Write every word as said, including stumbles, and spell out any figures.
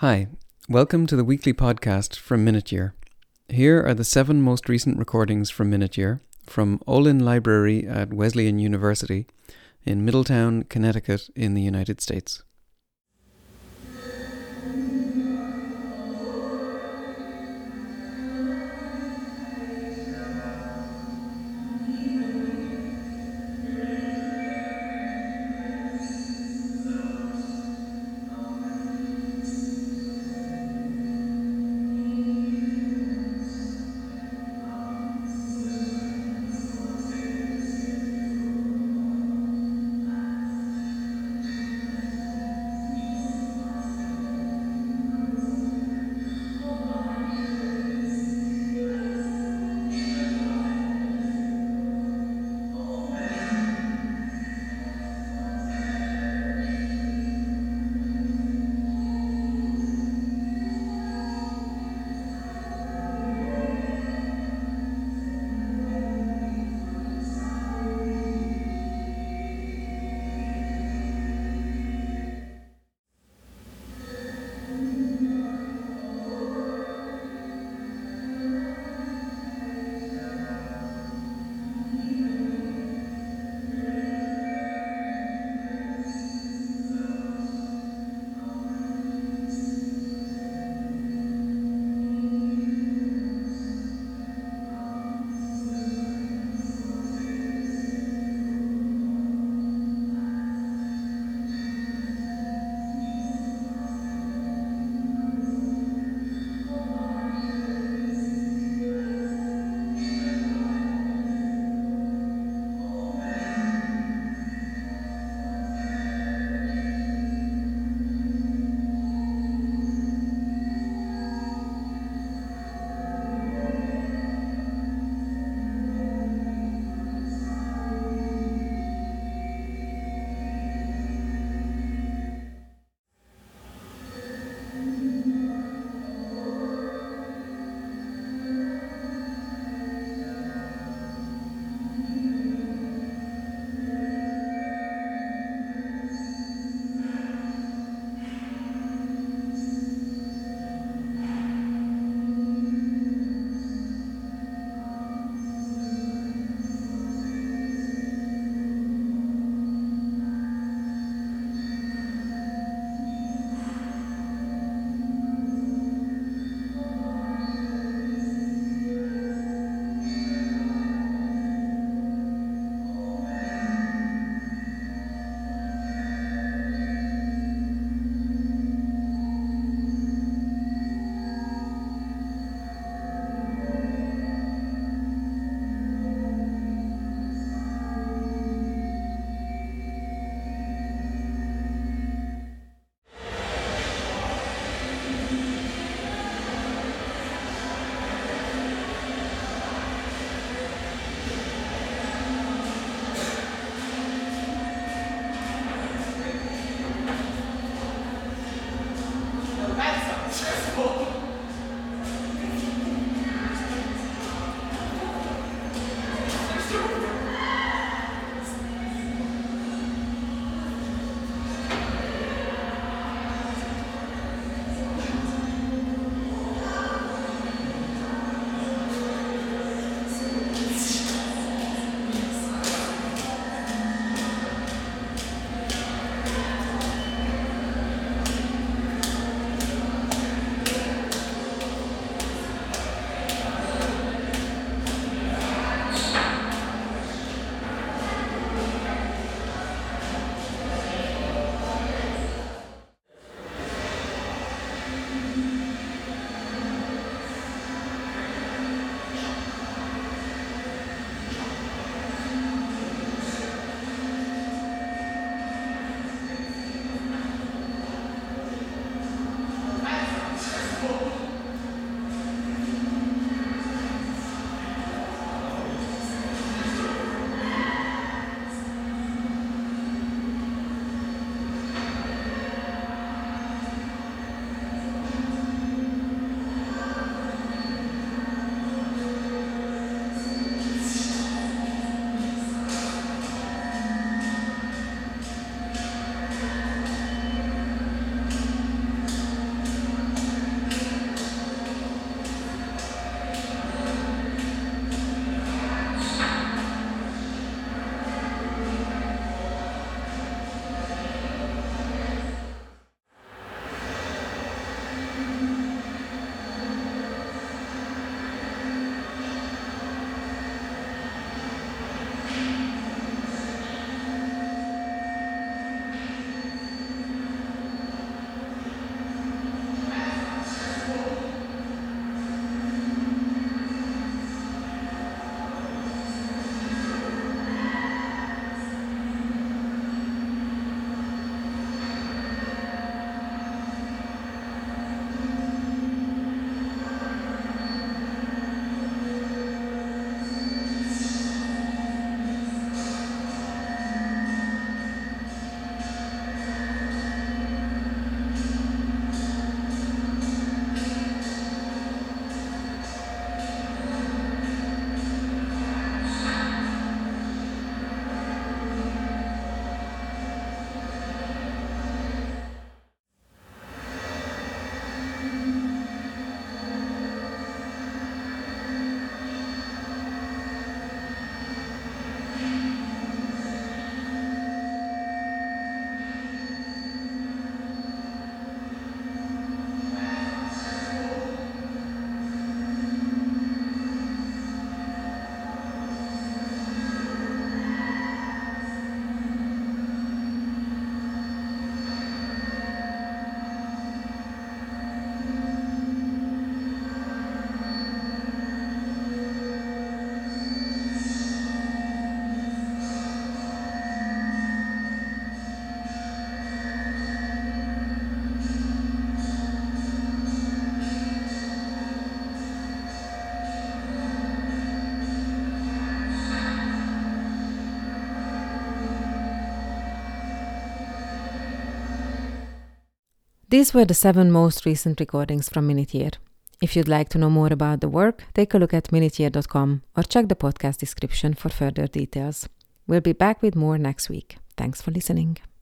Hi, welcome to the weekly podcast from Minute Year. Here are the seven most recent recordings from Minute Year from Olin Library at Wesleyan University in Middletown, Connecticut in the United States. These were the seven most recent recordings from Minute Year. If you'd like to know more about the work, take a look at minute year dot com or check the podcast description for further details. We'll be back with more next week. Thanks for listening.